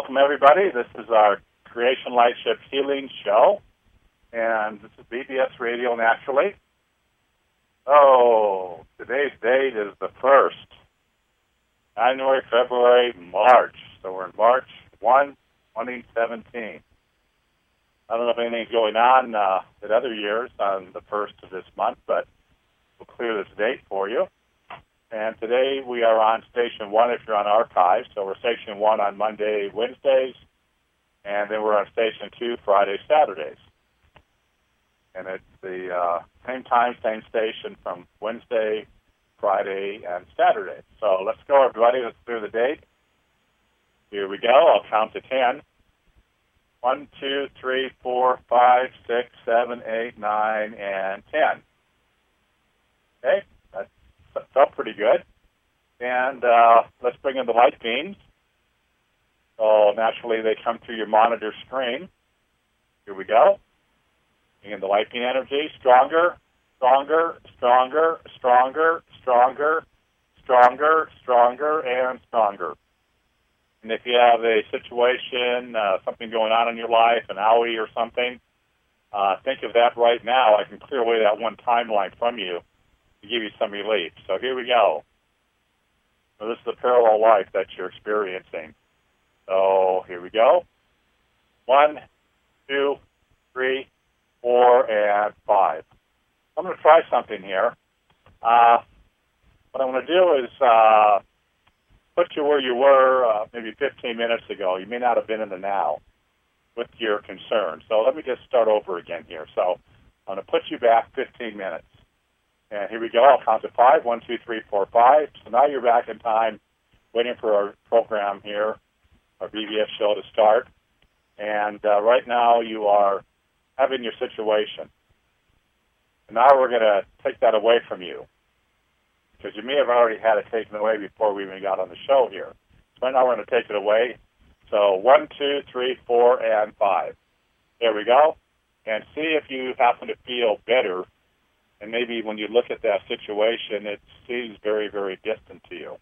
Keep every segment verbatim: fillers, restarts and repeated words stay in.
welcome everybody. This is our Creation Lightship Healing Show, and this is B B S Radio Naturally. Oh, today's date is the first. January, February, March. So we're in March first, twenty seventeen. I don't know if anything's going on uh, at other years on the first of this month, but we'll clear this date for you. And today we are on Station one if you're on archive. So we're Station one on Monday, Wednesdays, and then we're on Station two Fridays, Saturdays. And it's the uh, same time, same station from Wednesday, Friday, and Saturday. So let's go, everybody. Let's clear the date. Here we go. I'll count to ten. One, two, three, four, five, six, seven, eight, nine, and ten. Okay, that felt pretty good. And uh, let's bring in the light beams. So naturally, they come through your monitor screen. Here we go. Bring in the light beam energy. Stronger, stronger, stronger, stronger, stronger, stronger, stronger, and stronger. And if you have a situation, uh, something going on in your life, an owie or something, uh, think of that right now. I can clear away that one timeline from you to give you some relief. So here we go. So this is the parallel life that you're experiencing. So here we go. One, two, three, four, and five. I'm going to try something here. Uh, what I'm going to do is uh, put you where you were uh, maybe fifteen minutes ago. You may not have been in the now with your concern. So let me just start over again here. So I'm going to put you back fifteen minutes. And here we go. I'll count to five. One, two, three, four, five. So now you're back in time waiting for our program here, our B B S show to start. And uh, right now you are having your situation. And now we're going to take that away from you, because you may have already had it taken away before we even got on the show here. So right now we're going to take it away. So one, two, three, four, and five. There we go. And see if you happen to feel better. And maybe when you look at that situation, it seems very, very distant to you.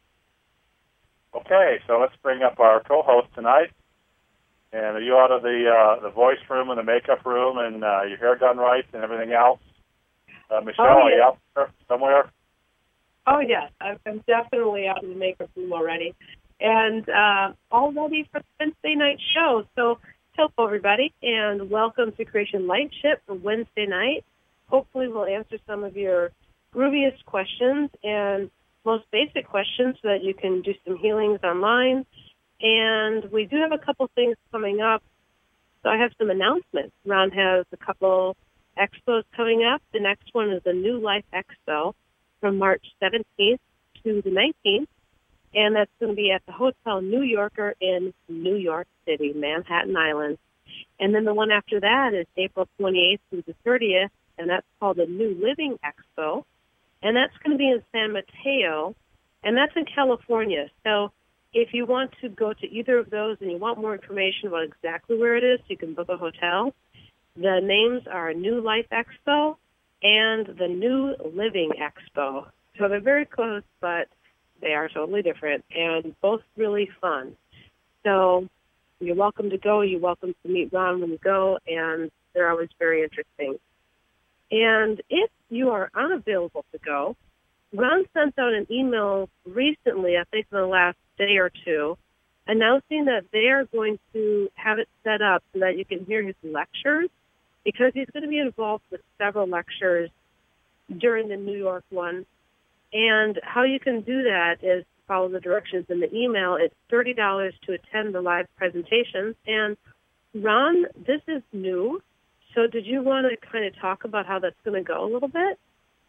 Okay, so let's bring up our co-host tonight. And are you out of the uh, the voice room and the makeup room and uh, your hair done right and everything else? Uh, Michelle, oh, are yeah. you out there somewhere? Oh, yes. I'm definitely out in the makeup room already. And uh, all ready for the Wednesday night show. So hello, everybody, and welcome to Creation Lightship for Wednesday night. Hopefully we'll answer some of your grooviest questions and most basic questions so that you can do some healings online. And we do have a couple things coming up. So I have some announcements. Ron has a couple expos coming up. The next one is the New Life Expo from March seventeenth to the nineteenth. And that's going to be at the Hotel New Yorker in New York City, Manhattan Island. And then the one after that is April twenty-eighth through the thirtieth, and that's called the New Living Expo. And that's going to be in San Mateo, and that's in California. So if you want to go to either of those and you want more information about exactly where it is, you can book a hotel. The names are New Life Expo and the New Living Expo. So they're very close, but they are totally different and both really fun. So you're welcome to go. You're welcome to meet Ron when you go, and they're always very interesting. And if you are unavailable to go, Ron sent out an email recently, I think in the last day or two, announcing that they are going to have it set up so that you can hear his lectures, because he's going to be involved with several lectures during the New York one. And how you can do that is follow the directions in the email. It's thirty dollars to attend the live presentations. And Ron, this is new. So did you want to kind of talk about how that's going to go a little bit?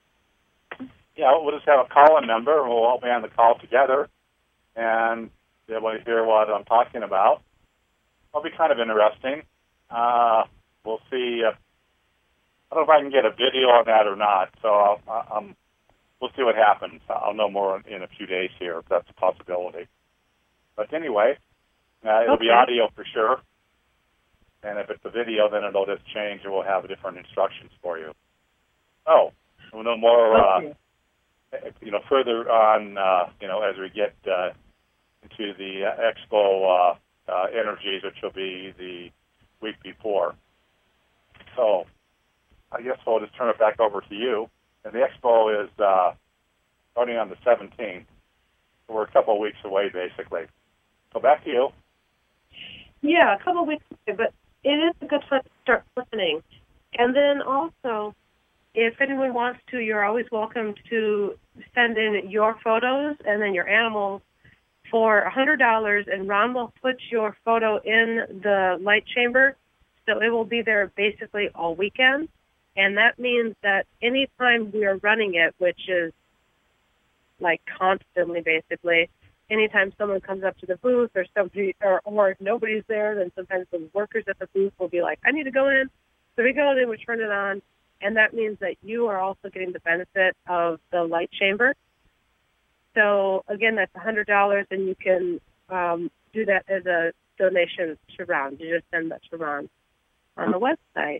Yeah, we'll just have a call-in number, and we'll all be on the call together and be able to hear what I'm talking about. It'll be kind of interesting. Uh, we'll see. If, I don't know if I can get a video on that or not, so I'll, I'll, we'll see what happens. I'll know more in a few days here if that's a possibility. But anyway, uh, it'll okay. be audio for sure. And if it's a video, then it'll just change, and we'll have different instructions for you. Oh, we'll know more, okay. uh, you know, further on, uh, you know, as we get uh, into the uh, expo uh, uh, Energies, which will be the week before. So I guess we'll just turn it back over to you. And the expo is uh, starting on the seventeenth. So we're a couple of weeks away, basically. So back to you. Yeah, a couple of weeks away, but it is a good time to start listening. And then also, if anyone wants to, you're always welcome to send in your photos and then your animals for one hundred dollars, and Ron will put your photo in the light chamber, so it will be there basically all weekend. And that means that anytime we are running it, which is like constantly basically, anytime someone comes up to the booth or somebody, or, or if nobody's there, then sometimes the workers at the booth will be like, I need to go in. So we go in, we turn it on, and that means that you are also getting the benefit of the light chamber. So, again, that's one hundred dollars, and you can um, do that as a donation to Ron. You just send that to Ron on the website.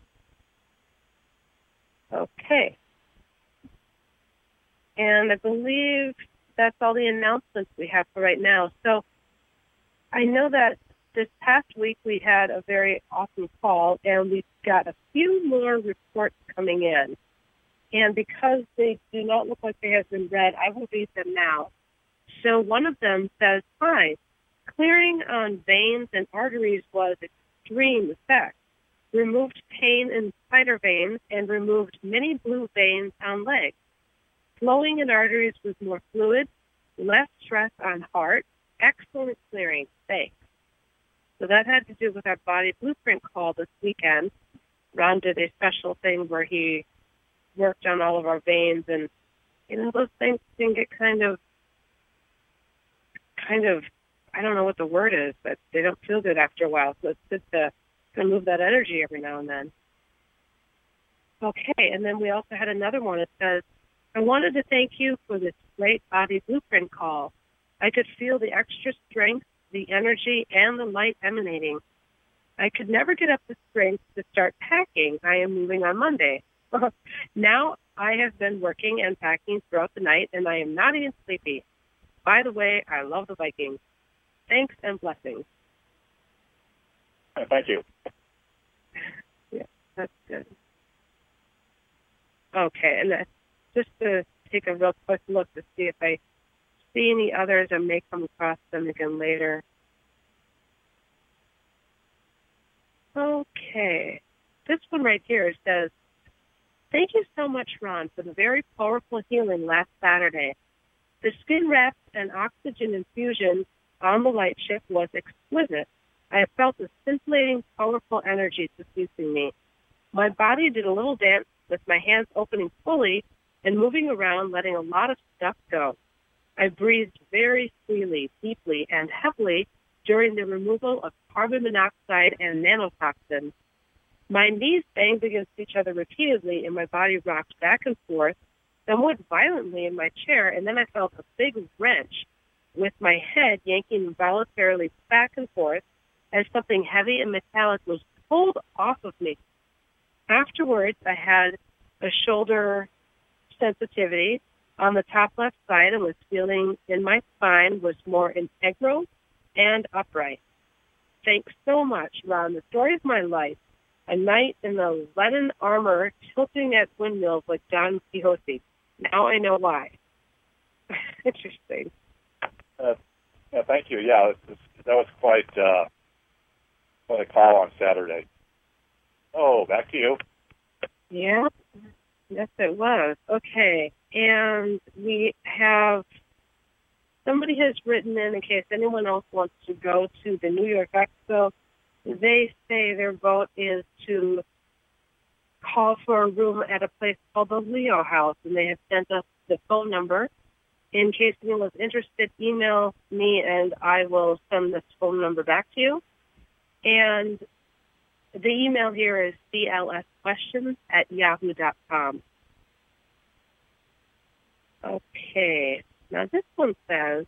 Okay. And I believe that's all the announcements we have for right now. So I know that this past week we had a very awesome call, and we've got a few more reports coming in. And because they do not look like they have been read, I will read them now. So one of them says, hi, clearing on veins and arteries was extreme effect. Removed pain in spider veins and removed many blue veins on legs. Flowing in arteries was more fluid, less stress on heart, excellent clearing, thanks. So that had to do with our body blueprint call this weekend. Ron did a special thing where he worked on all of our veins, and you know those things can get kind of, kind of, I don't know what the word is, but they don't feel good after a while. So it's good to kind of move that energy every now and then. Okay, and then we also had another one that says, I wanted to thank you for this great body blueprint call. I could feel the extra strength, the energy, and the light emanating. I could never get up the strength to start packing. I am moving on Monday. Now I have been working and packing throughout the night, and I am not even sleepy. By the way, I love the Vikings. Thanks and blessings. Thank you. Yeah, that's good. Okay, and that's just to take a real quick look to see if I see any others. I may come across them again later. Okay. This one right here says, thank you so much, Ron, for the very powerful healing last Saturday. The skin wraps and oxygen infusion on the light ship was exquisite. I have felt a scintillating, powerful energy suffusing me. My body did a little dance with my hands opening fully and moving around, letting a lot of stuff go. I breathed very freely, deeply, and heavily during the removal of carbon monoxide and nanotoxins. My knees banged against each other repeatedly, and my body rocked back and forth, somewhat violently in my chair, and then I felt a big wrench with my head yanking involuntarily back and forth as something heavy and metallic was pulled off of me. Afterwards, I had a shoulder sensitivity on the top left side and was feeling in my spine was more integral and upright. Thanks so much, Ron. The story of my life. A knight in the leaden armor tilting at windmills like Don Quixote. Now I know why. Interesting. Uh, yeah, thank you. Yeah, it was, that was quite, uh, quite a call on Saturday. Oh, back to you. Yeah, yes, it was. Okay, and we have, somebody has written in, in case anyone else wants to go to the New York Expo, they say their vote is to call for a room at a place called the Leo House, and they have sent us the phone number. In case anyone's interested, email me, and I will send this phone number back to you. And the email here is c l s questions at yahoo dot com. Okay, now this one says,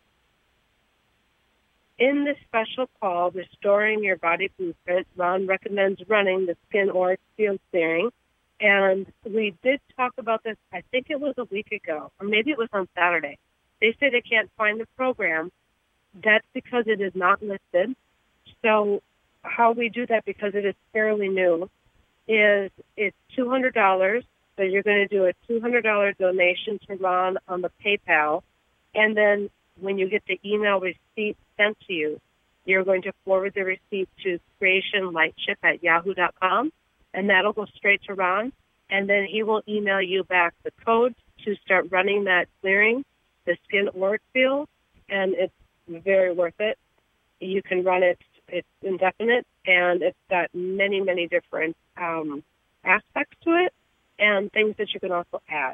in this special call, Restoring Your Body Blueprint, Ron recommends running the skin or field clearing. And we did talk about this, I think it was a week ago, or maybe it was on Saturday. They say they can't find the program. That's because it is not listed. so how we do that, because it is fairly new, is it's two hundred dollars. So you're going to do a two hundred dollars donation to Ron on the PayPal. And then when you get the email receipt sent to you, you're going to forward the receipt to creationlightship at yahoo dot com. And that'll go straight to Ron. And then he will email you back the code to start running that clearing, the skin auric field. And it's very worth it. You can run it. It's indefinite, and it's got many, many different um, aspects to it and things that you can also add.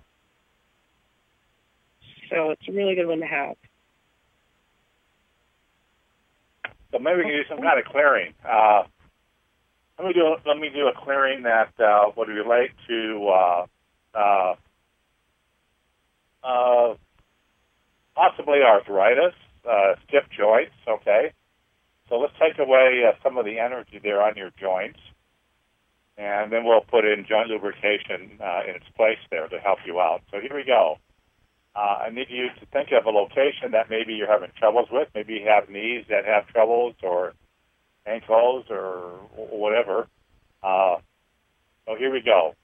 So it's a really good one to have. So maybe we can do some kind of clearing. Uh, let me do let me do a clearing that uh, would relate to uh, uh, uh, possibly arthritis, uh, stiff joints. Okay. So let's take away uh, some of the energy there on your joints, and then we'll put in joint lubrication uh, in its place there to help you out. So here we go. Uh, I need you to think of a location that maybe you're having troubles with. Maybe you have knees that have troubles, or ankles, or whatever. Uh, so here we go.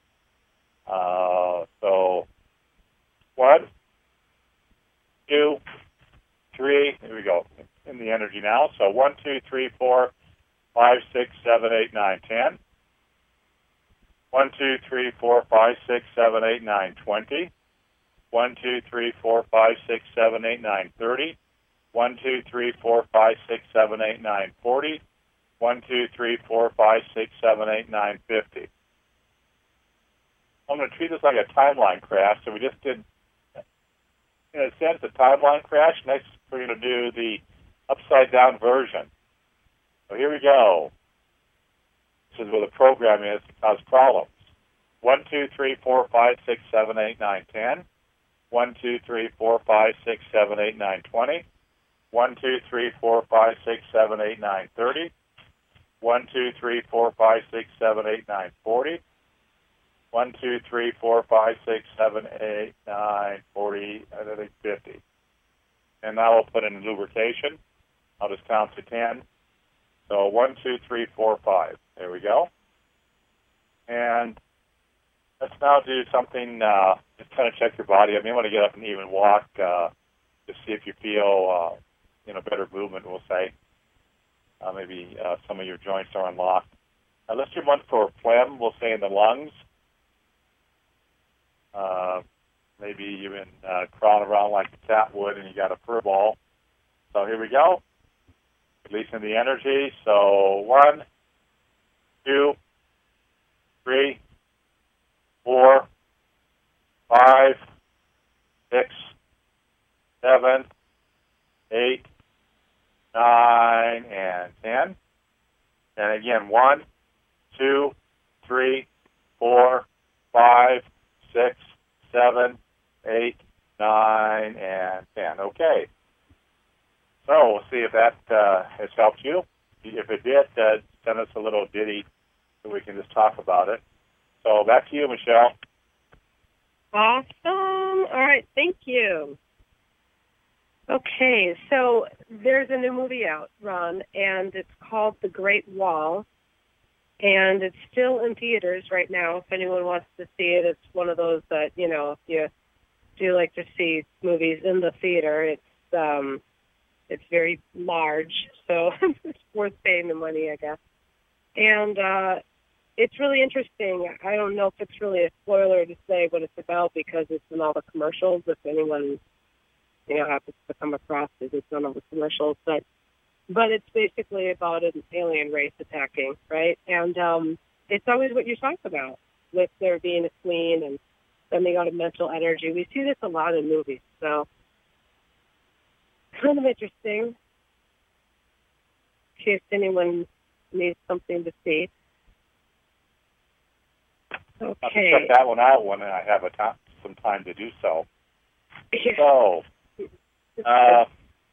Uh, so one, two, three. Here we go. In the energy now. So one, two, three, four, five, six, seven, eight, nine, ten. One, two, three, four, five, six, seven, eight, nine, twenty. One, two, three, four, five, six, seven, eight, nine, thirty. One, two, three, four, five, six, seven, eight, nine, forty. One, two, three, four, five, six, seven, eight, nine, fifty. I'm going to treat this like a timeline crash. So we just did, in a sense, a timeline crash. Next, we're going to do the upside-down version. So here we go. This is where the program is to cause problems. One, two, three, four, five, six, seven, eight, nine, ten. One, two, three, four, five, six, seven, eight, nine, twenty. One, two, three, four, five, six, seven, eight, nine, thirty. One, two, three, four, five, six, seven, eight, nine, forty. One, two, three, four, five, six, seven, eight, nine, forty, I think fifty. And now we'll put in lubrication. I'll just count to ten. So one, two, three, four, five. There we go. And let's now do something, uh, just kind of check your body. I may want to get up and even walk uh, to see if you feel, uh, you know, better movement, we'll say. Uh, maybe uh, some of your joints are unlocked. Uh, let's do one for phlegm, we'll say in the lungs. Uh, maybe you've been uh, crawling around like a cat would and you got a fur ball. So here we go. Releasing the energy. So one, two, three, four, five, six, seven, eight, nine, and ten. And again, one, two, three, four, five, six, seven, eight, nine, and ten. Okay. So we'll see if that uh, has helped you. If it did, uh, send us a little ditty so we can just talk about it. So back to you, Michelle. Awesome. All right. Thank you. Okay. So there's a new movie out, Ron, and it's called The Great Wall. And it's still in theaters right now. If anyone wants to see it, it's one of those that, you know, if you do like to see movies in the theater, it's um, it's very large, so it's worth paying the money, I guess. And uh, it's really interesting. I don't know if it's really a spoiler to say what it's about because it's in all the commercials. If anyone, you know, happens to come across it, it's in all the commercials. But but it's basically about an alien race attacking, right? And um, it's always what you talk about, with there being a queen and sending out a mental energy. We see this a lot in movies, so kind of interesting. In case anyone needs something to see. Okay. I'll check that one out when I have a time, some time to do so. Yeah. So, uh,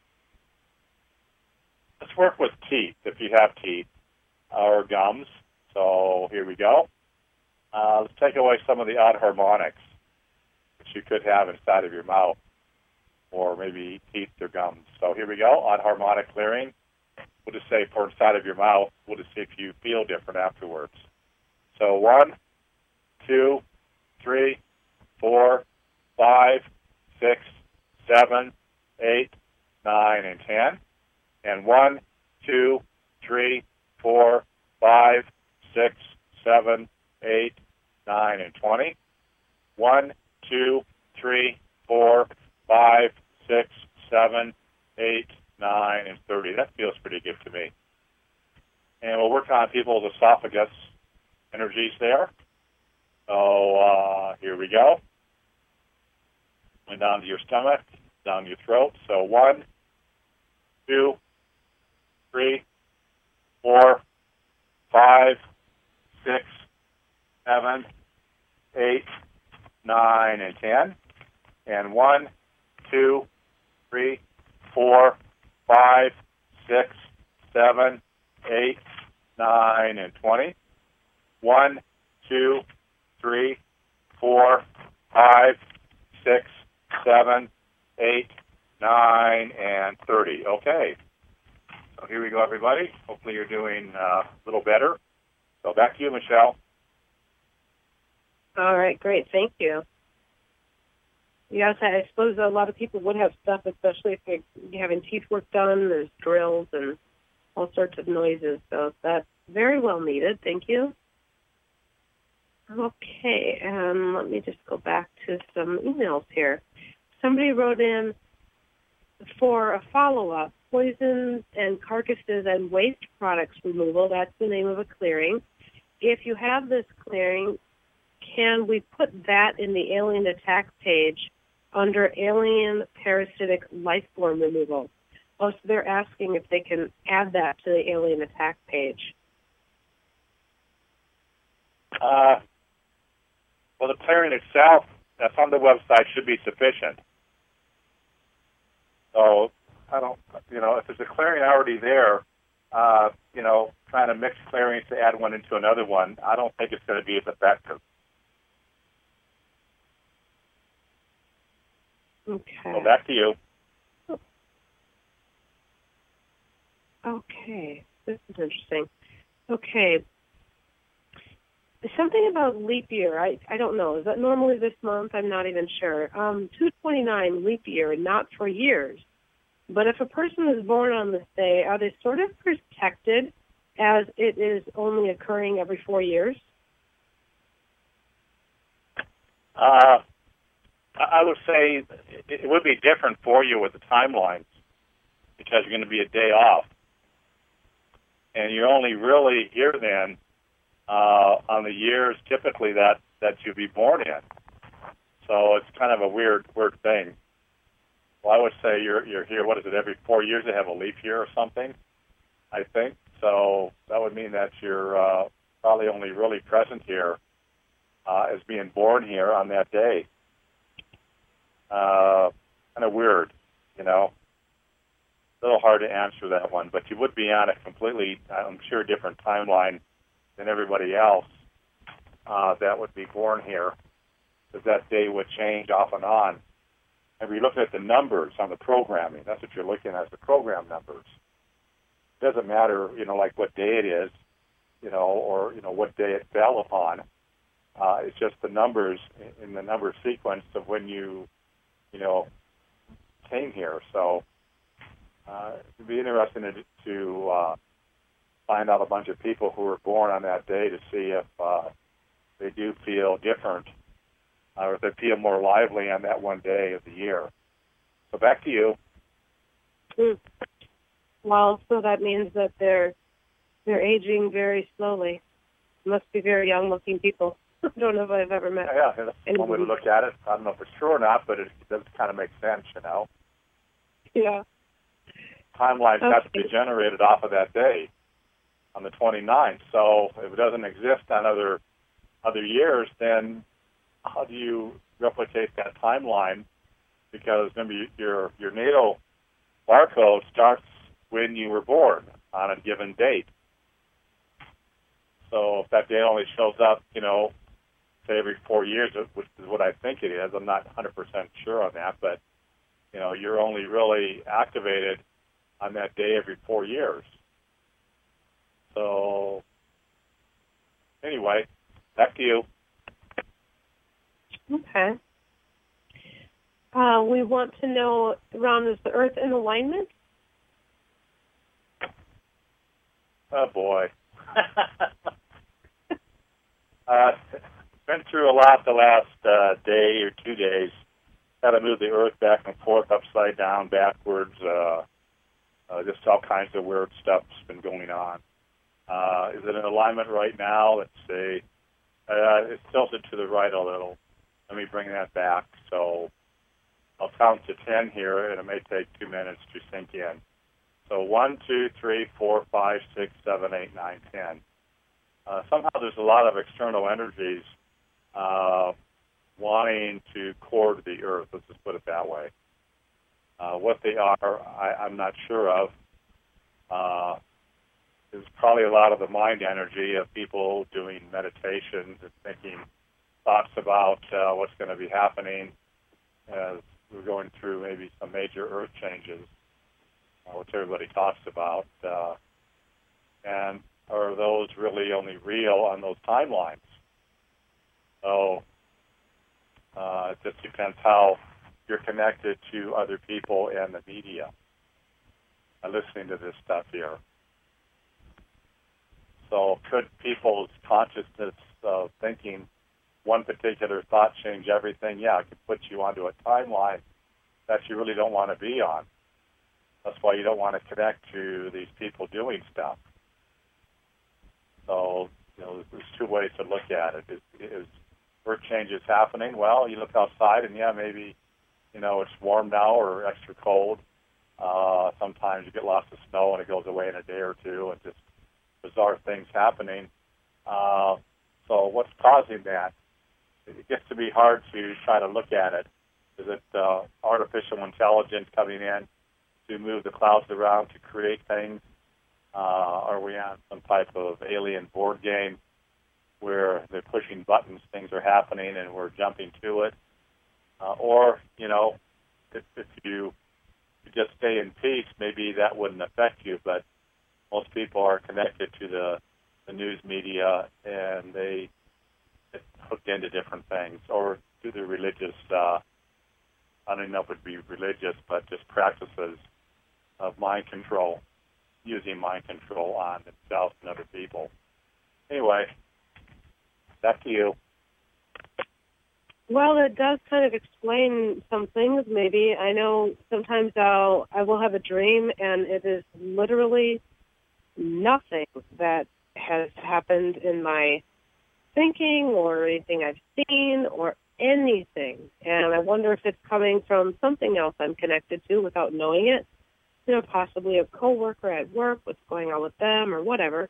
let's work with teeth, if you have teeth, or gums. So here we go. Uh, let's take away some of the odd harmonics that you could have inside of your mouth, or maybe teeth or gums. So here we go, odd harmonic clearing. we'll just say for inside of your mouth, we'll just see if you feel different afterwards. So one, two, three, four, five, six, seven, eight, nine, and ten. And one, two, three, four, five, six, seven, eight, nine, and twenty. One, two, three, four, five, six, seven, eight, nine, and thirty. That feels pretty good to me. And we'll work on people's esophagus energies there. So uh, here we go. And down to your stomach, down to your throat. So one, two, three, four, five, six, seven, eight, nine, and ten. And one, two, three, four, five, six, seven, eight, nine, and twenty. One, two, three, four, five, six, seven, eight, nine, and thirty. Okay. So here we go, everybody. Hopefully you're doing uh, a little better. So back to you, Michelle. All right, great. Thank you. Yes, I suppose a lot of people would have stuff, especially if they're having teeth work done. There's drills and all sorts of noises. So that's very well needed. Thank you. Okay, and let me just go back to some emails here. Somebody wrote in for a follow-up, poisons and carcasses and waste products removal. That's the name of a clearing. If you have this clearing, can we put that in the alien attack page under alien parasitic life form removal? Oh, so they're asking if they can add that to the alien attack page. Uh, well, the clearing itself that's on the website should be sufficient. So I don't, you know, if there's a clearing already there, uh, you know, trying to mix clearings to add one into another one, I don't think it's going to be as effective. Okay. So back to you. Okay. This is interesting. Okay. Something about leap year. I, I don't know. Is that normally this month? I'm not even sure. Um, two twenty-nine leap year, not for years. But if a person is born on this day, are they sort of protected as it is only occurring every four years? Uh, I would say it would be different for you with the timelines because you're going to be a day off. And you're only really here then uh, on the years typically that, that you'd be born in. So it's kind of a weird weird thing. Well, I would say you're you're here, what is it, every four years they have a leap year or something, I think. So that would mean that you're uh, probably only really present here uh, as being born here on that day. Uh, kind of weird, you know. A little hard to answer that one, but you would be on a completely, I'm sure, different timeline than everybody else uh, that would be born here, because that day would change off and on. And we look at the numbers on the programming. That's what you're looking at, the program numbers. It doesn't matter, you know, like what day it is, you know, or, you know, what day it fell upon. Uh, it's just the numbers in the number sequence of when you, you know, came here. So uh, it'd be interesting to, to uh, find out a bunch of people who were born on that day to see if uh, they do feel different or if they feel more lively on that one day of the year. So back to you. Mm. Well, so that means that they're they're aging very slowly. Must be very young-looking people. I don't know if I've ever met. Yeah, yeah, that's one way to look at it. I don't know if it's true or not, but it does kind of make sense, you know. Yeah. Timelines Okay. have to be generated off of that day on the twenty-ninth. So if it doesn't exist on other other years, then how do you replicate that timeline? Because remember, your your natal barcode starts when you were born on a given date. So if that date only shows up, you know, say every four years, which is what I think it is, I'm not one hundred percent sure on that, but, you know, you're only really activated on that day every four years. So, anyway, back to you. Okay. Uh, we want to know, Ron, is the Earth in alignment? Oh, boy. uh, been through a lot the last uh, day or two days. Got to move the Earth back and forth, upside down, backwards. Uh, uh, just all kinds of weird stuff's been going on. Uh, is it in alignment right now? Let's see. Uh, it's tilted to the right a little. Let me bring that back. So I'll count to ten here, and it may take two minutes to sink in. So one, two, three, four, five, six, seven, eight, nine, ten. Uh, somehow there's a lot of external energies uh, wanting to cord the Earth. Let's just put it that way. Uh, what they are, I, I'm not sure of. Uh, there's probably a lot of the mind energy of people doing meditations and thinking thoughts about uh, what's going to be happening as we're going through maybe some major Earth changes, uh, which everybody talks about. Uh, and are those really only real on those timelines? So uh, it just depends how you're connected to other people and the media and listening to this stuff here. So could people's consciousness of thinking one particular thought change everything? Yeah, it could put you onto a timeline that you really don't want to be on. That's why you don't want to connect to these people doing stuff. So, you know, there's two ways to look at it. Is, is Earth changes happening? Well, you look outside and, yeah, maybe, you know, it's warm now or extra cold. Uh, sometimes you get lots of snow and it goes away in a day or two, and just bizarre things happening. Uh, so what's causing that? It gets to be hard to try to look at it. Is it uh, artificial intelligence coming in to move the clouds around to create things? Uh, are we on some type of alien board game where they're pushing buttons, things are happening, and we're jumping to it? Uh, or, you know, if, if you just stay in peace, maybe that wouldn't affect you, but most people are connected to the, the news media, and they get hooked into different things, or to the religious, uh, I don't know if it would be religious, but just practices of mind control, using mind control on themselves and other people. Anyway, back to you. Well, it does kind of explain some things, maybe. I know sometimes I'll, I will have a dream, and it is literally nothing that has happened in my thinking or anything I've seen or anything. And I wonder if it's coming from something else I'm connected to without knowing it. You know, possibly a coworker at work, what's going on with them or whatever.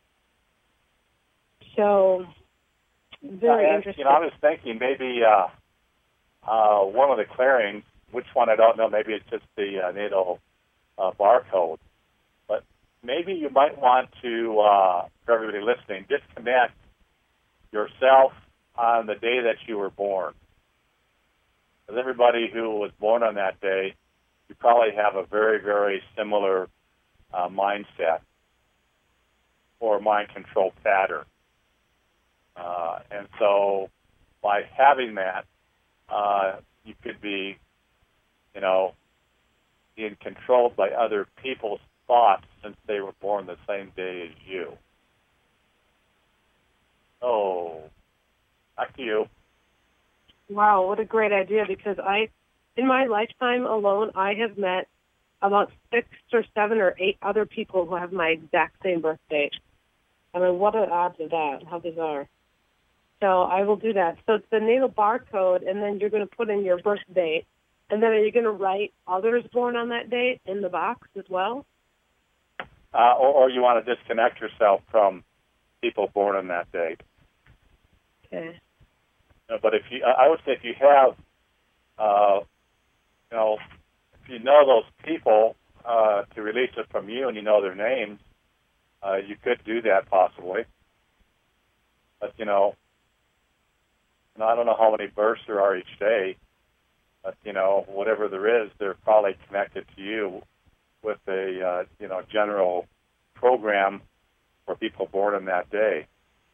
So, very yeah, interesting. You know, I was thinking maybe uh, uh, one of the clearings, which one I don't know, maybe it's just the uh, NATO uh, barcode, but maybe you might want to, uh, for everybody listening, disconnect yourself on the day that you were born. Because everybody who was born on that day, you probably have a very, very similar uh, mindset or mind control pattern. Uh, and so by having that, uh, you could be, you know, being controlled by other people's thoughts since they were born the same day as you. Oh, back to you. Wow, what a great idea, because I, in my lifetime alone, I have met about six or seven or eight other people who have my exact same birth date. I mean, what are the odds of that? How bizarre. So I will do that. So it's the natal barcode, and then you're going to put in your birth date, and then are you going to write others born on that date in the box as well? Uh, or, or you want to disconnect yourself from people born on that date. Okay. Uh, but if you, I would say if you have, uh, you know, if you know those people uh, to release it from you and you know their names, uh, you could do that possibly. But, you know, you know, I don't know how many births there are each day, but, you know, whatever there is, they're probably connected to you with a uh, you know general program for people born on that day.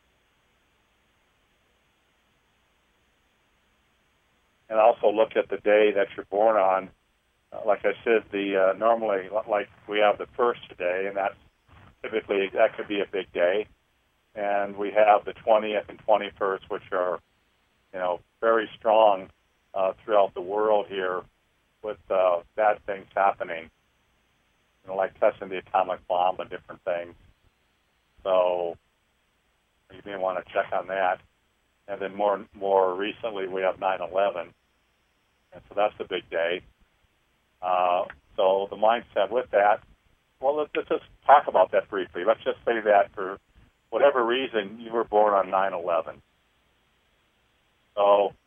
And also look at the day that you're born on. Uh, like I said, the uh, normally like we have the first today, and that's typically that could be a big day. And we have the twentieth and twenty-first, which are you know very strong uh, throughout the world here, with uh, bad things happening. You know, like testing the atomic bomb and different things. So you may want to check on that. And then more more recently, we have nine eleven. And so that's a big day. Uh, so the mindset with that, well, let's, let's just talk about that briefly. Let's just say that for whatever reason, you were born on nine eleven. So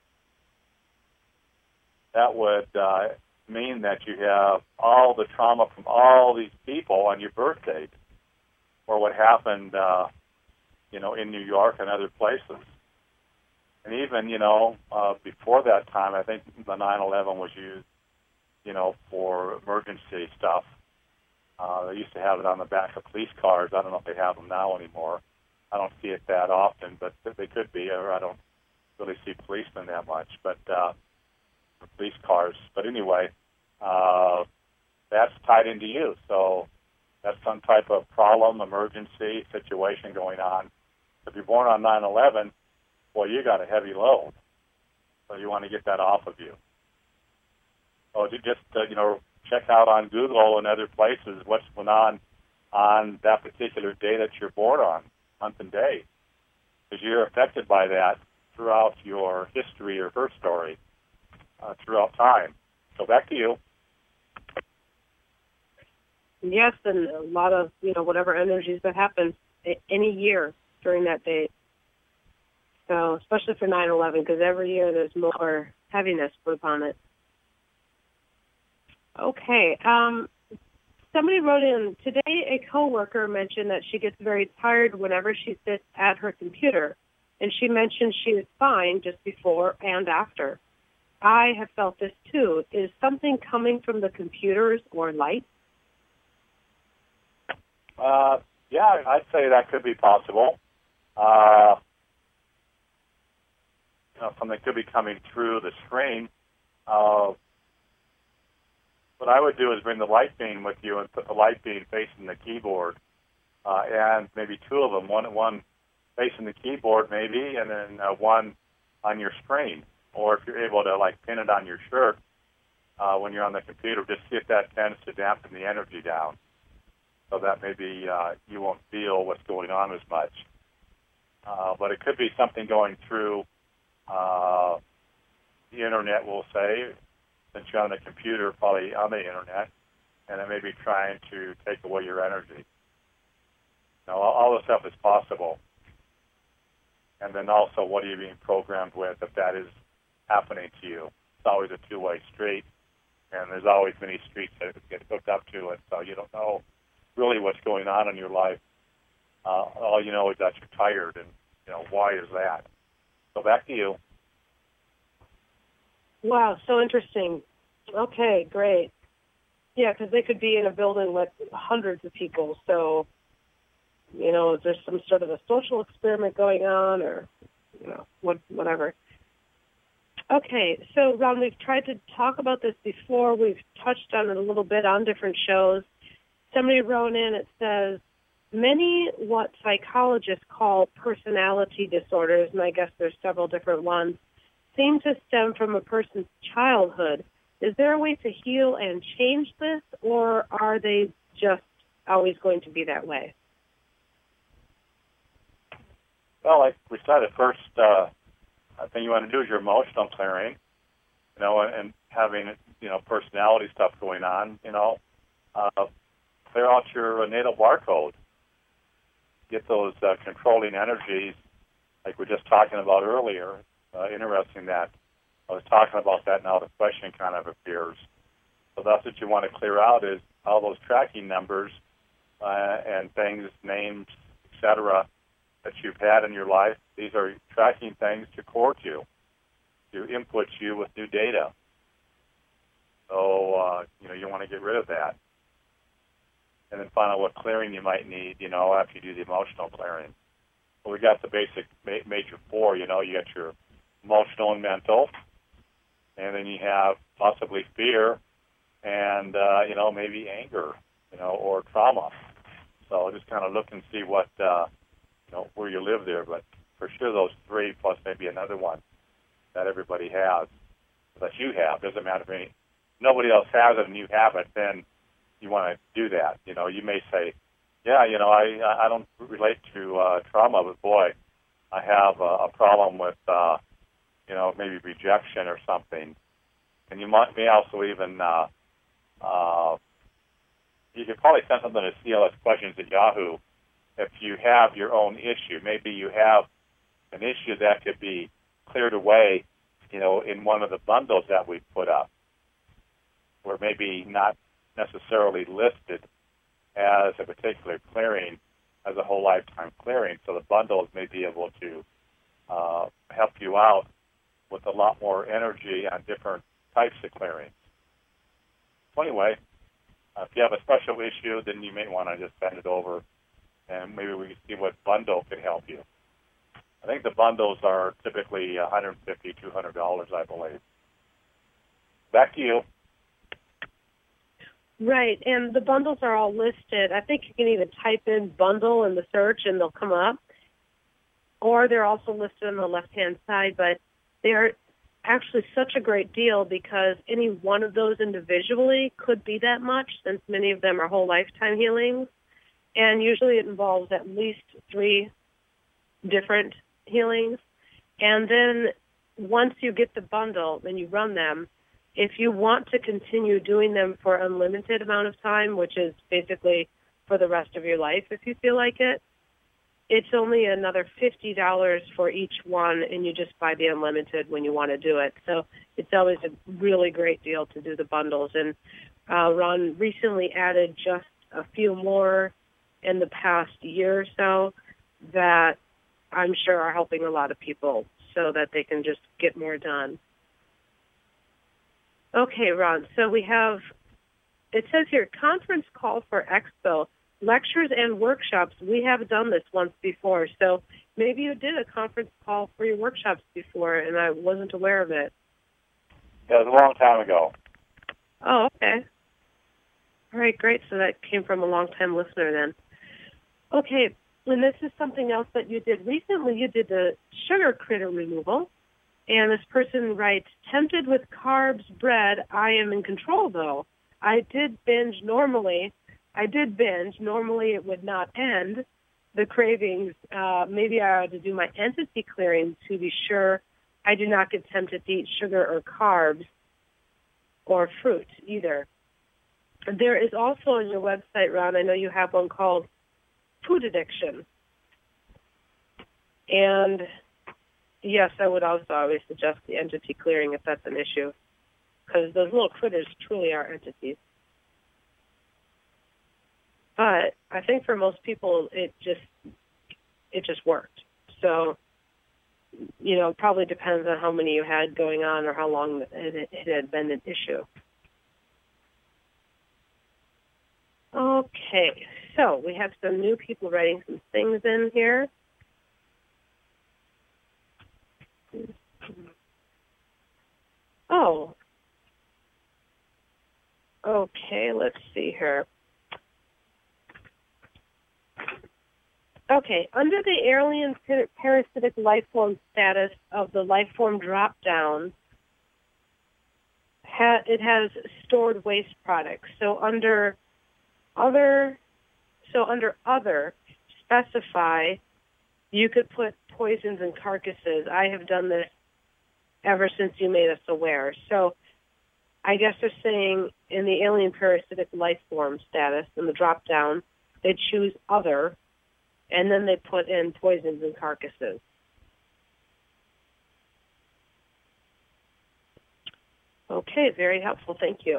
that would uh, mean that you have all the trauma from all these people on your birth date, or what happened, uh, you know, in New York and other places. And even, you know, uh, before that time, I think the nine eleven was used, you know, for emergency stuff. Uh, they used to have it on the back of police cars. I don't know if they have them now anymore. I don't see it that often, but they could be, or I don't really see policemen that much, but uh, police cars. But anyway, uh, that's tied into you. So that's some type of problem, emergency situation going on. If you're born on nine eleven, well, you got a heavy load, so you want to get that off of you. So you just, uh, you know, check out on Google and other places what's going on on that particular day that you're born on, month and day, because you're affected by that throughout your history or her story, uh, throughout time. So back to you. Yes, and a lot of, you know, whatever energies that happen any year during that day. So, especially for nine eleven, because every year there's more heaviness put upon it. Okay. Um, somebody wrote in, today a coworker mentioned that she gets very tired whenever she sits at her computer, and she mentioned she is fine just before and after. I have felt this too. Is something coming from the computers or light? Uh, yeah, I'd say that could be possible. Uh, you know, something could be coming through the screen. Uh, what I would do is bring the light beam with you and put the light beam facing the keyboard, uh, and maybe two of them, one one facing the keyboard maybe, and then uh, one on your screen. Or if you're able to like pin it on your shirt uh, when you're on the computer, just see if that tends to dampen the energy down, so that maybe uh, you won't feel what's going on as much. Uh, but it could be something going through uh, the internet, we'll say, since you're on the computer, probably on the internet, and it may be trying to take away your energy. Now, all, all this stuff is possible. And then also, what are you being programmed with if that is happening to you? It's always a two-way street, and there's always many streets that get hooked up to it, so you don't know really what's going on in your life. Uh, all you know is that you're tired, and, you know, why is that? So back to you. Wow, so interesting. Okay, great. Yeah, because they could be in a building with hundreds of people, so, you know, is there some sort of a social experiment going on, or, you know, what, whatever. Okay, so, Ron, we've tried to talk about this before. We've touched on it a little bit on different shows. Somebody wrote in, it says, many what psychologists call personality disorders, and I guess there's several different ones, seem to stem from a person's childhood. Is there a way to heal and change this, or are they just always going to be that way? Well, like we said at first, uh, the thing you want to do is your emotional clearing, you know, and, and having, you know, personality stuff going on, you know, uh, clear out your natal barcode. Get those uh, controlling energies, like we were just talking about earlier. Uh, interesting that I was talking about that, now the question kind of appears. So that's what you want to clear out, is all those tracking numbers uh, and things, names, et cetera, that you've had in your life. These are tracking things to court you, to input you with new data. So, uh, you know, you want to get rid of that. and then find out what clearing you might need, you know, after you do the emotional clearing. Well, we got the basic ma- major four, you know, you got your emotional and mental, and then you have possibly fear and, uh, you know, maybe anger, you know, or trauma. So just kind of look and see what, uh, you know, where you live there. But for sure those three plus maybe another one that everybody has, that you have. Doesn't matter if any, nobody else has it and you have it, then you want to do that. You know, you may say, yeah, you know, I I don't relate to uh, trauma, but boy, I have a, a problem with, uh, you know, maybe rejection or something. And you might, may also even, uh, uh, you could probably send something to C L S Questions at Yahoo if you have your own issue. Maybe you have an issue that could be cleared away, you know, in one of the bundles that we put up, or maybe not necessarily listed as a particular clearing, as a whole lifetime clearing. So the bundles may be able to uh, help you out with a lot more energy on different types of clearings. So anyway, uh, if you have a special issue, then you may want to just send it over, and maybe we can see what bundle could help you. I think the bundles are typically one hundred fifty dollars, two hundred dollars, I believe. Back to you. Right, and the bundles are all listed. I think you can even type in bundle in the search and they'll come up, or they're also listed on the left-hand side, but they're actually such a great deal because any one of those individually could be that much, since many of them are whole lifetime healings, and usually it involves at least three different healings. And then once you get the bundle, then you run them. If you want to continue doing them for an unlimited amount of time, which is basically for the rest of your life if you feel like it, it's only another fifty dollars for each one, and you just buy the unlimited when you want to do it. So it's always a really great deal to do the bundles. And uh, Ron recently added just a few more in the past year or so that I'm sure are helping a lot of people so that they can just get more done. Okay, Ron, so we have, it says here, conference call for Expo, lectures and workshops. We have done this once before, so maybe you did a conference call for your workshops before, and I wasn't aware of it. Yeah, it was a long time ago. Oh, okay. All right, great. So that came from a long-time listener then. Okay, and this is something else that you did recently. You did the sugar critter removal. And this person writes, tempted with carbs, bread, I am in control, though. I did binge normally. I did binge. Normally it would not end the cravings. Uh, maybe I ought to do my entity clearing to be sure I do not get tempted to eat sugar or carbs or fruit either. There is also on your website, Ron, I know you have one called Food Addiction. And yes, I would also always suggest the entity clearing if that's an issue, because those little critters truly are entities. But I think for most people, it just it just worked. So, you know, it probably depends on how many you had going on or how long it, it had been an issue. Okay, so we have some new people writing some things in here. Oh, okay, let's see here. Okay, under the alien parasitic life form status of the life form drop-down, ha- it has stored waste products. So under other, so under other, specify, you could put poisons and carcasses. I have done this ever since you made us aware. So I guess they're saying in the alien parasitic life form status, in the drop-down, they choose other, and then they put in poisons and carcasses. Okay, very helpful. Thank you.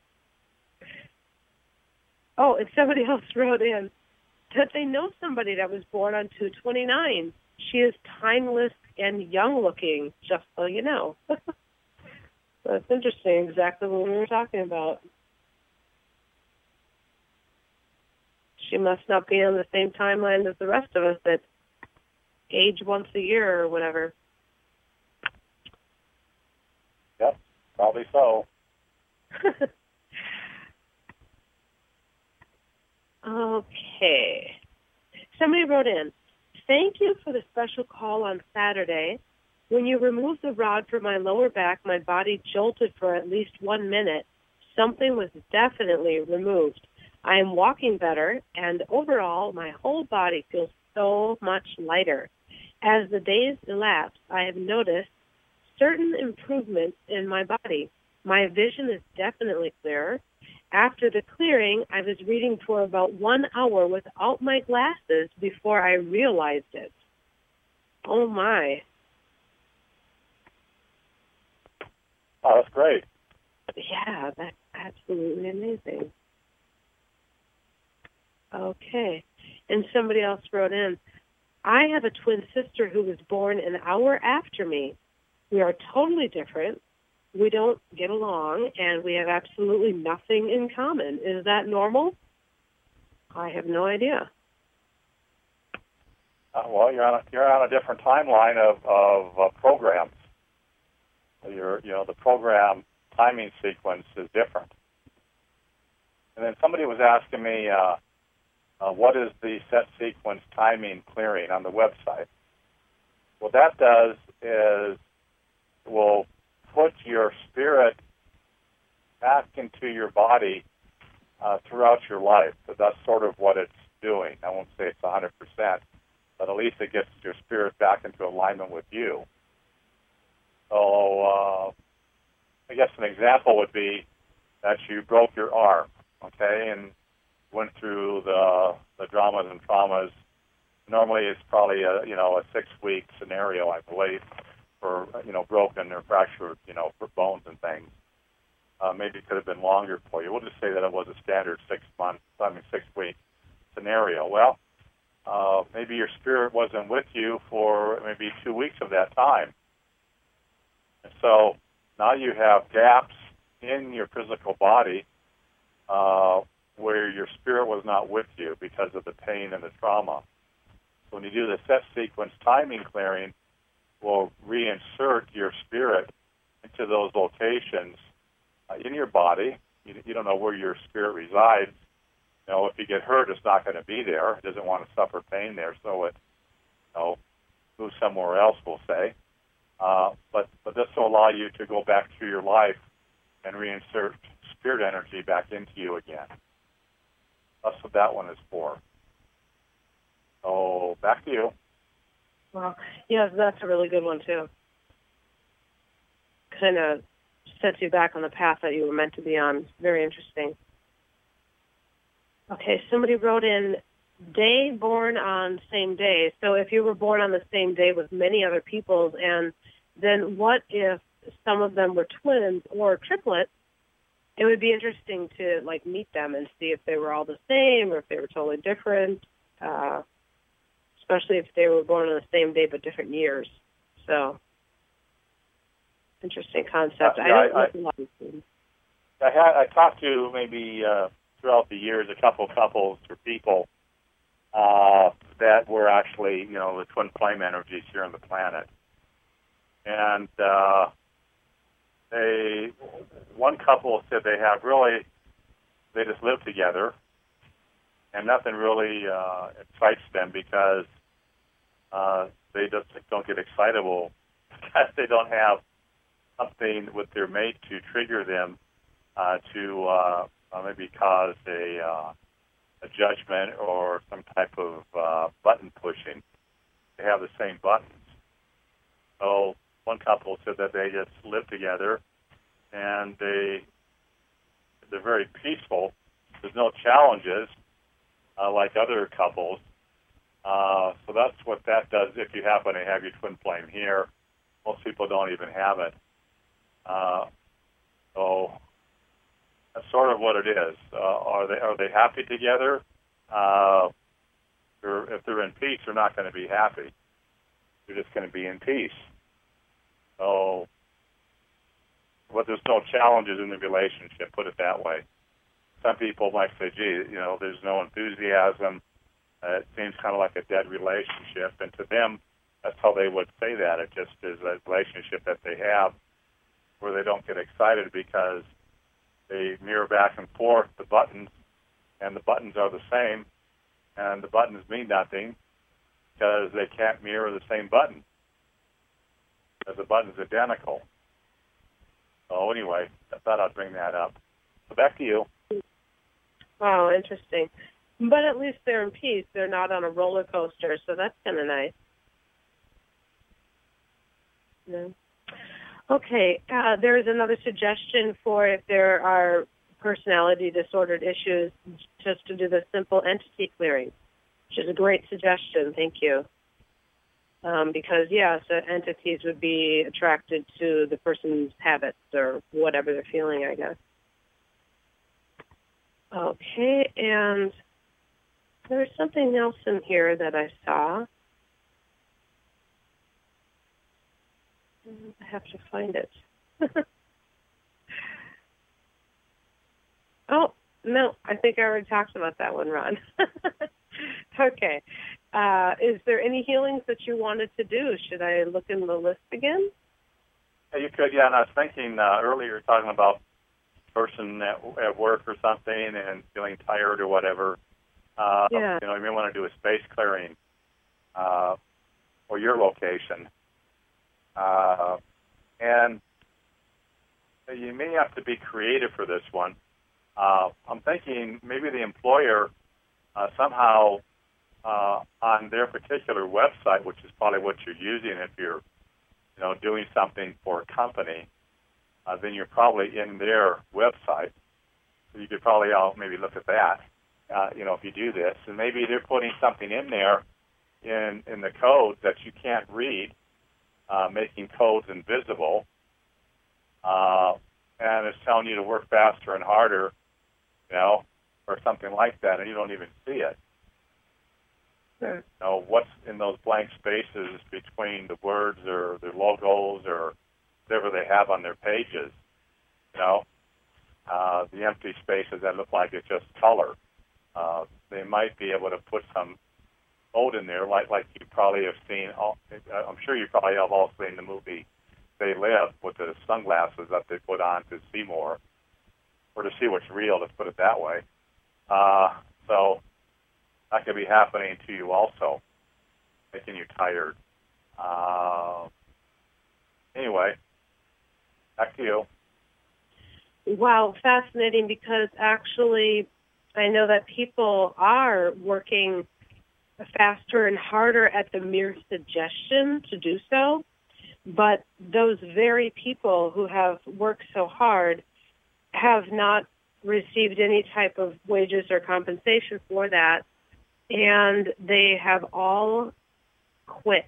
Oh, and somebody else wrote in that they know somebody that was born on two twenty-nine. She is timeless and young-looking, just so you know. That's interesting, exactly what we were talking about. She must not be on the same timeline as the rest of us that age once a year or whatever. Yep, probably so. Okay. Somebody wrote in, thank you for the special call on Saturday. When you removed the rod from my lower back, my body jolted for at least one minute. Something was definitely removed. I am walking better, and overall, my whole body feels so much lighter. As the days elapse, I have noticed certain improvements in my body. My vision is definitely clearer. After the clearing, I was reading for about one hour without my glasses before I realized it. Oh, my. Oh, that's great. Yeah, that's absolutely amazing. Okay. And somebody else wrote in, I have a twin sister who was born an hour after me. We are totally different. We don't get along, and we have absolutely nothing in common. Is that normal? I have no idea. Uh, well, you're on a, you're on a different timeline of of uh, programs. Your you know the program timing sequence is different. And then somebody was asking me, uh, uh, what is the set sequence timing clearing on the website? What that does is will put your spirit back into your body uh, throughout your life. So that's sort of what it's doing. I won't say it's one hundred percent, but at least it gets your spirit back into alignment with you. So uh, I guess an example would be that you broke your arm, okay, and went through the the dramas and traumas. Normally it's probably a, you know, a six-week scenario, I believe, for, you know, broken or fractured, you know, for bones and things. Uh, maybe it could have been longer for you. We'll just say that it was a standard six-month, I mean, six-week scenario. Well, uh, maybe your spirit wasn't with you for maybe two weeks of that time. And so now you have gaps in your physical body uh, where your spirit was not with you because of the pain and the trauma. So when you do the set sequence timing clearing, will reinsert your spirit into those locations uh, in your body. You, you don't know where your spirit resides. You know, if you get hurt, it's not going to be there. It doesn't want to suffer pain there, so it, you know, moves somewhere else, we'll say. Uh, but, but this will allow you to go back through your life and reinsert spirit energy back into you again. That's what that one is for. So back to you. Well, yeah, that's a really good one, too. Kind of sets you back on the path that you were meant to be on. Very interesting. Okay, somebody wrote in, day born on same day. So if you were born on the same day with many other people, and then what if some of them were twins or triplets? It would be interesting to, like, meet them and see if they were all the same or if they were totally different. Uh especially if they were born on the same day but different years. So, interesting concept. Uh, I yeah, don't I, know a lot of things. I, had, I talked to maybe uh, throughout the years a couple couples or people uh, that were actually, you know, the twin flame energies here on the planet. And uh, they, one couple said they have really, they just live together and nothing really uh, excites them because uh, they just don't get excitable because they don't have something with their mate to trigger them uh, to uh, uh, maybe cause a, uh, a judgment or some type of uh, button pushing. They have the same buttons. So one couple said that they just live together and they, they're very peaceful. There's no challenges uh, like other couples. Uh, so that's what that does if you happen to have your twin flame here. Most people don't even have it. Uh, so that's sort of what it is. Uh, are they are they happy together? Uh, they're, if they're in peace, they're not going to be happy. They're just going to be in peace. So, but there's no challenges in the relationship, put it that way. some people might say, gee, you know, there's no enthusiasm. Uh, it seems kind of like a dead relationship. And to them, that's how they would say that. It just is a relationship that they have where they don't get excited because they mirror back and forth the buttons, and the buttons are the same, and the buttons mean nothing because they can't mirror the same button, because the button's identical. So anyway, I thought I'd bring that up. So back to you. Oh, interesting. But at least they're in peace. They're not on a roller coaster, so that's kind of nice. Yeah. Okay, uh, there is another suggestion for if there are personality disordered issues, just to do the simple entity clearing, which is a great suggestion. Thank you. Um, because, yes, uh, entities would be attracted to the person's habits or whatever they're feeling, I guess. Okay, and there's something else in here that I saw. I have to find it. Oh, no, I think I already talked about that one, Ron. Okay. Uh, is there any healings that you wanted to do? Should I look in the list again? Yeah, you could, yeah, and I was thinking uh, earlier talking about person at, at work or something and feeling tired or whatever. Uh, yeah. You know, you may want to do a space clearing uh, or your location. Uh, and you may have to be creative for this one. Uh, I'm thinking maybe the employer uh, somehow uh, on their particular website, which is probably what you're using if you're, you know, doing something for a company, uh, then you're probably in their website. So you could probably all maybe look at that, uh, you know, if you do this. And maybe they're putting something in there in, in the code that you can't read, uh, making codes invisible, uh, and it's telling you to work faster and harder, you know, or something like that, and you don't even see it. Sure. You know, what's in those blank spaces between the words or the logos or whatever they have on their pages, you know, uh, the empty spaces that look like it's just color. Uh, they might be able to put some code in there, like like you probably have seen. All, I'm sure you probably have all seen the movie They Live with the sunglasses that they put on to see more, or to see what's real, let's put it that way. Uh, so that could be happening to you also, making you tired. Uh, anyway, back to you. Wow, fascinating, because actually I know that people are working faster and harder at the mere suggestion to do so, but those very people who have worked so hard have not received any type of wages or compensation for that, and they have all quit.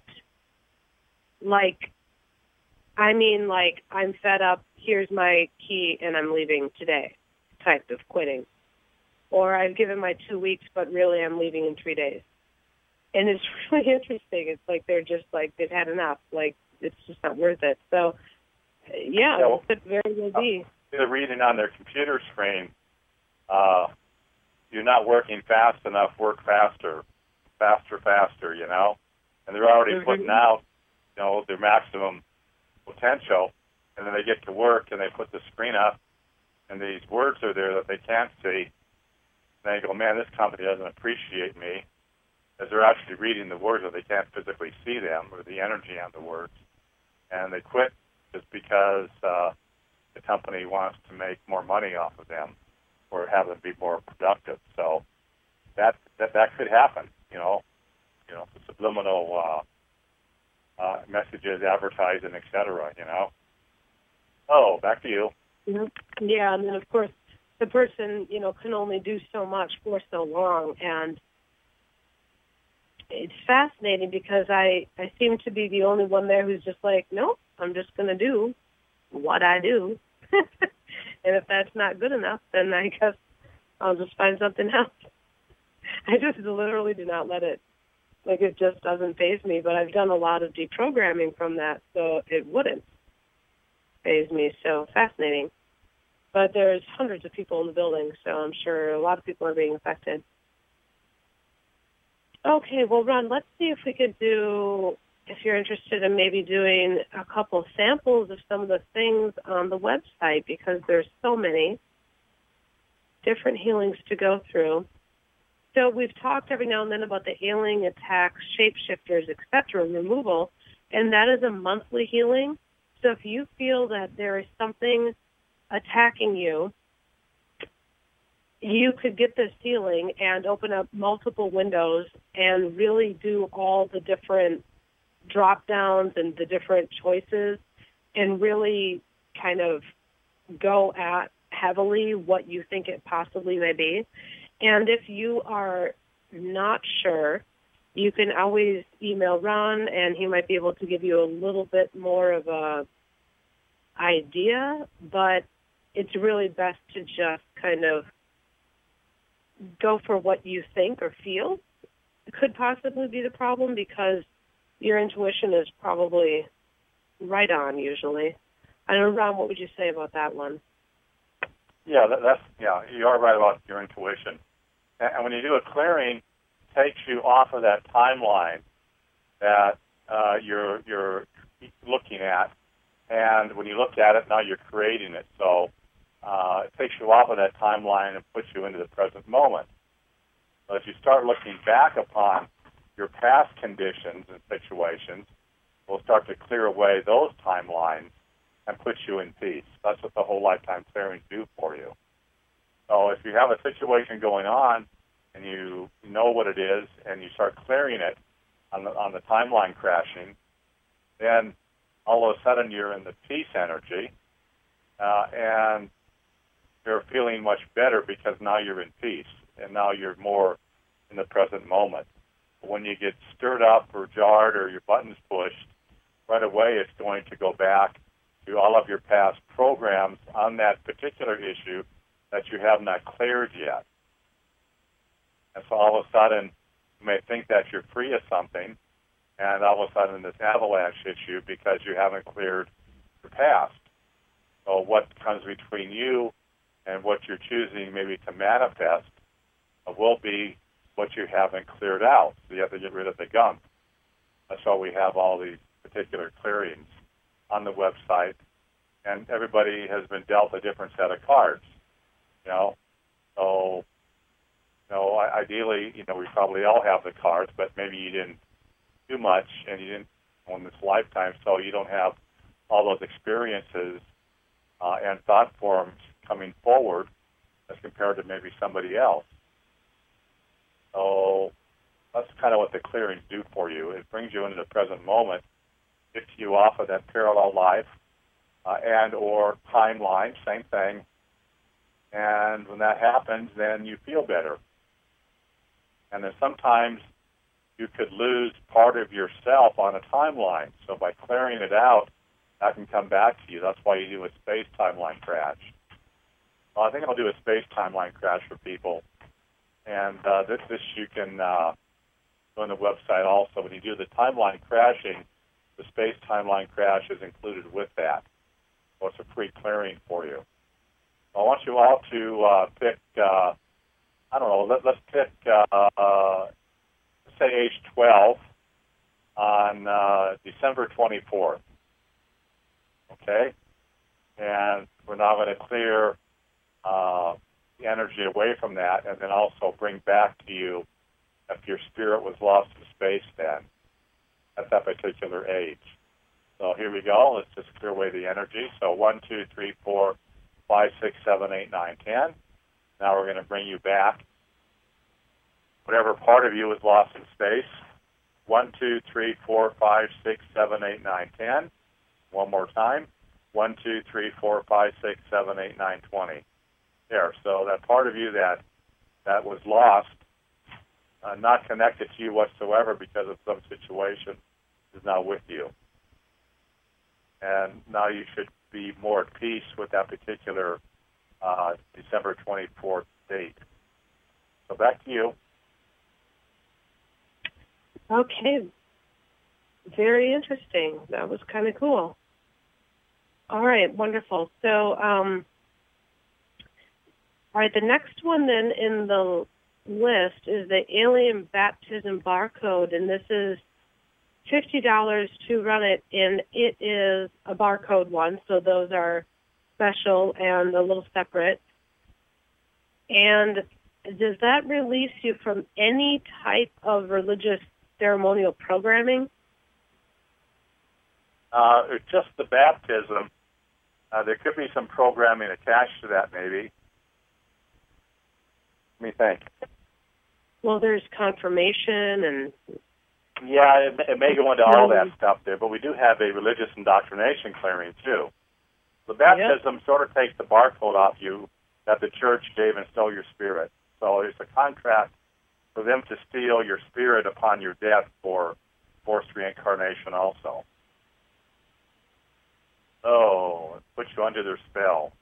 Like, I mean, like, I'm fed up, here's my key, and I'm leaving today type of quitting. Or I've given my two weeks, but really I'm leaving in three days. And it's really interesting. It's like they're just like, they've had enough. Like, it's just not worth it. So, yeah, yeah well, it could very well be. They're reading on their computer screen, uh, you're not working fast enough, work faster, faster, faster, you know? And they're already mm-hmm. putting out, you know, their maximum potential, and then they get to work and they put the screen up, and these words are there that they can't see. And they go, man, this company doesn't appreciate me, as they're actually reading the words, but they can't physically see them or the energy on the words. And they quit just because uh, the company wants to make more money off of them or have them be more productive. So that that, that could happen, you know, you know, subliminal uh, uh, messages, advertising, et cetera, you know. Oh, back to you. Mm-hmm. Yeah, and then, of course, the person, you know, can only do so much for so long, and it's fascinating because I, I seem to be the only one there who's just like, nope, I'm just going to do what I do. And if that's not good enough, then I guess I'll just find something else. I just literally do not let it, like, it just doesn't faze me. But I've done a lot of deprogramming from that, so it wouldn't faze me. So fascinating. but there's hundreds of people in the building, so I'm sure a lot of people are being affected. Okay, well, Ron, let's see if we could do, if you're interested in maybe doing a couple samples of some of the things on the website, because there's so many different healings to go through. So we've talked every now and then about the healing, attacks, shapeshifters, et cetera, removal, and that is a monthly healing. So if you feel that there is something attacking you, you could get this healing and open up multiple windows and really do all the different drop downs and the different choices and really kind of go at heavily what you think it possibly may be. And if you are not sure, you can always email Ron, and he might be able to give you a little bit more of a idea, but it's really best to just kind of go for what you think or feel could possibly be the problem, because your intuition is probably right on usually. I don't know, Ron, what would you say about that one? Yeah, that, that's yeah. You are right about your intuition. And, and when you do a clearing, it takes you off of that timeline that uh, you're you're looking at, and when you look at it, now you're creating it. So uh, it takes you off of that timeline and puts you into the present moment. So if you start looking back upon your past conditions and situations, we'll start to clear away those timelines and put you in peace. That's what the whole lifetime clearings do for you. So if you have a situation going on and you know what it is and you start clearing it on the, on the timeline crashing, then all of a sudden you're in the peace energy uh, and you're feeling much better because now you're in peace and now you're more in the present moment. When you get stirred up or jarred or your buttons pushed, right away it's going to go back to all of your past programs on that particular issue that you have not cleared yet. And so all of a sudden, you may think that you're free of something, and all of a sudden this avalanche hits you because you haven't cleared your past. So what comes between you and what you're choosing maybe to manifest will be what you haven't cleared out. So you have to get rid of the gunk. That's why we have all these particular clearings on the website, and everybody has been dealt a different set of cards, you know. So, you know, ideally, you know, we probably all have the cards, but maybe you didn't do much, and you didn't on this lifetime, so you don't have all those experiences uh, and thought forms coming forward as compared to maybe somebody else. So that's kind of what the clearings do for you. It brings you into the present moment, gets you off of that parallel life uh, and or timeline, same thing. And when that happens, then you feel better. And then sometimes you could lose part of yourself on a timeline. So by clearing it out, that can come back to you. That's why you do a space timeline crash. Well, I think I'll do a space timeline crash for people. And uh, this, this you can uh, go on the website also. When you do the timeline crashing, the space timeline crash is included with that. So it's a free clearing for you. So I want you all to uh, pick, uh, I don't know, let, let's pick, uh, uh, say, age twelve on uh, December twenty-fourth. Okay? And we're now going to clear uh, the energy away from that and then also bring back to you if your spirit was lost in space then at that particular age. So here we go. Let's just clear away the energy. So one, two, three, four, five, six, seven, eight, nine, ten. Now we're going to bring you back. Whatever part of you was lost in space. One, two, three, four, five, six, seven, eight, nine, ten. One more time. One, two, three, four, five, six, seven, eight, nine, twenty. There. So that part of you that that was lost, uh, not connected to you whatsoever because of some situation, is now with you. And now you should be more at peace with that particular uh, December twenty-fourth date. So back to you. Okay. Very interesting. That was kind of cool. All right, wonderful. So um, All right, the next one then in the list is the Alien Baptism Barcode, and this is fifty dollars to run it, and it is a barcode one, so those are special and a little separate. And does that release you from any type of religious ceremonial programming? Uh, it's just the baptism. Uh, there could be some programming attached to that, maybe. Let me think. Well, there's confirmation and... Yeah, it, it may go into all that stuff there, but we do have a religious indoctrination clearing, too. The baptism yep. sort of takes the barcode off you that the church gave and stole your spirit. So it's a contract for them to steal your spirit upon your death for forced reincarnation also. Oh, it puts you under their spell.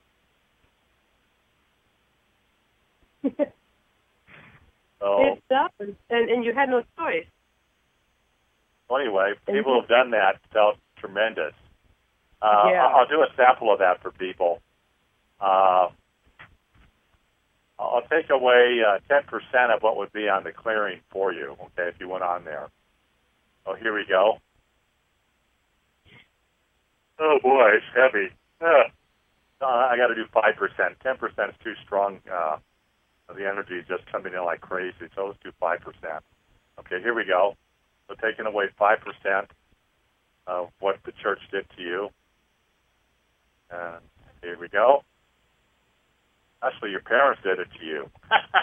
So, it does, and, and you had no choice. Well, anyway, people who have done that felt tremendous. Uh, yeah. I'll do a sample of that for people. Uh, I'll take away uh, ten percent of what would be on the clearing for you, okay, if you went on there. Oh, here we go. Oh, boy, it's heavy. Uh, I got to do five percent. ten percent is too strong. Uh, the energy is just coming in like crazy, so let's do five percent. Okay, here we go. So taking away five percent of what the church did to you. And here we go. Actually, your parents did it to you.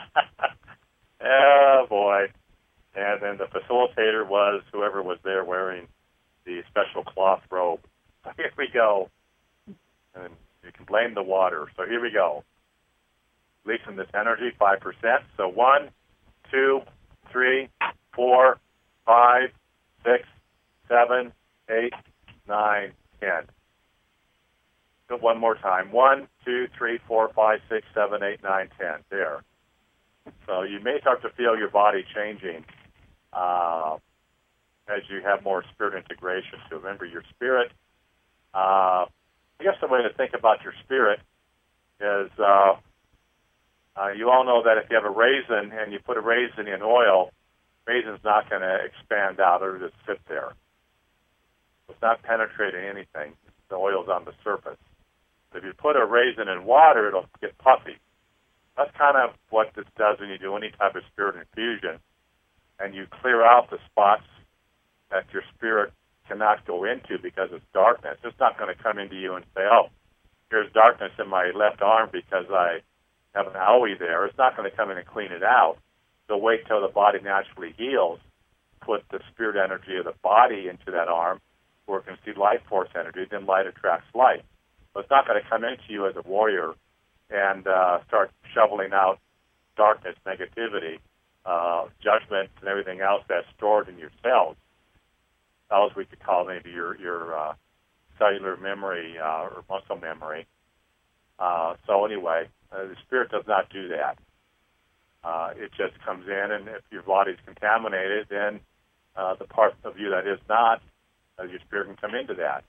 Oh, boy. And then the facilitator was whoever was there wearing the special cloth robe. So here we go. And you can blame the water. So here we go. Releasing this energy, five percent. So one, two, three, four, five, six, seven, eight, nine, ten. Do it one more time. One, two, three, four, five, six, seven, eight, nine, ten. There. So you may start to feel your body changing uh, as you have more spirit integration. So remember your spirit. Uh, I guess the way to think about your spirit is uh, uh, you all know that if you have a raisin and you put a raisin in oil, raisin's not going to expand out or just sit there. It's not penetrating anything. The oil's on the surface. If you put a raisin in water, it'll get puffy. That's kind of what this does when you do any type of spirit infusion, and you clear out the spots that your spirit cannot go into because it's darkness. It's not going to come into you and say, oh, here's darkness in my left arm because I have an owie there. It's not going to come in and clean it out. So wait till the body naturally heals, put the spirit energy of the body into that arm, where it can see life force energy, then light attracts light. But it's not going to come into you as a warrior and uh, start shoveling out darkness, negativity, uh, judgment, and everything else that's stored in your cells. Cells we could call maybe your your uh, cellular memory uh, or muscle memory. Uh, so anyway, uh, the spirit does not do that. Uh, it just comes in, and if your body's contaminated, then uh, the part of you that is not, uh, your spirit can come into that.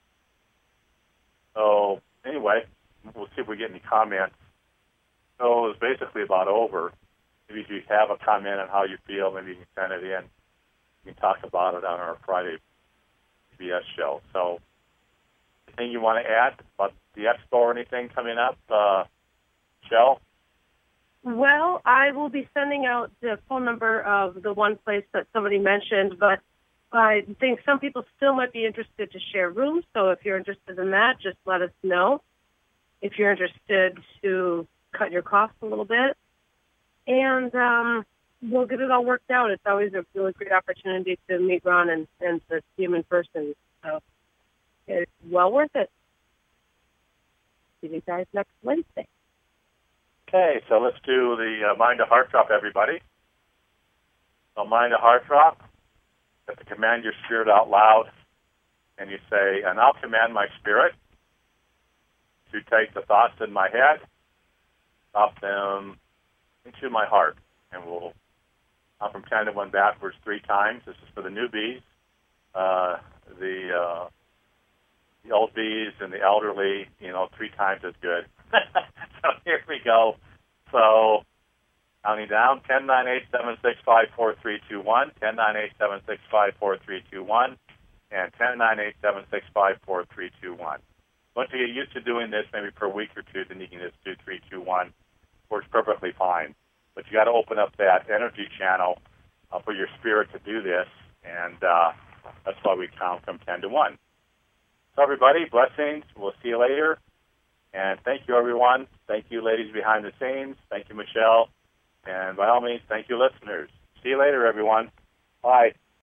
So anyway, we'll see if we get any comments. So it's basically about over. Maybe if you have a comment on how you feel, maybe you can send it in. We can talk about it on our Friday P B S show. So anything you want to add about the expo or anything coming up, uh, Shell? Well, I will be sending out the phone number of the one place that somebody mentioned, but I think some people still might be interested to share rooms, so if you're interested in that, just let us know. If you're interested to cut your costs a little bit, and um, we'll get it all worked out. It's always a really great opportunity to meet Ron and, and to see him in person, so it's well worth it. See you guys next Wednesday. Okay, so let's do the uh, mind to heart drop, everybody. So mind to heart drop. You have to command your spirit out loud, and you say, and I'll command my spirit to take the thoughts in my head, drop them into my heart, and we'll count from ten to one backwards three times. This is for the newbies, uh, the uh, the old bees, and the elderly. You know, three times is good. So here we go. So, counting down, ten nine eight seven six five four three two one, ten nine eight seven six five four three two one, and ten nine eight seven six five four three two one. Once you get used to doing this, maybe per week or two, then you can just do three two one. Works perfectly fine. But you got to open up that energy channel uh, for your spirit to do this, and uh, that's why we count from ten to one. So, everybody, blessings. We'll see you later. And thank you, everyone. Thank you, ladies behind the scenes. Thank you, Michelle. And by all means, thank you, listeners. See you later, everyone. Bye.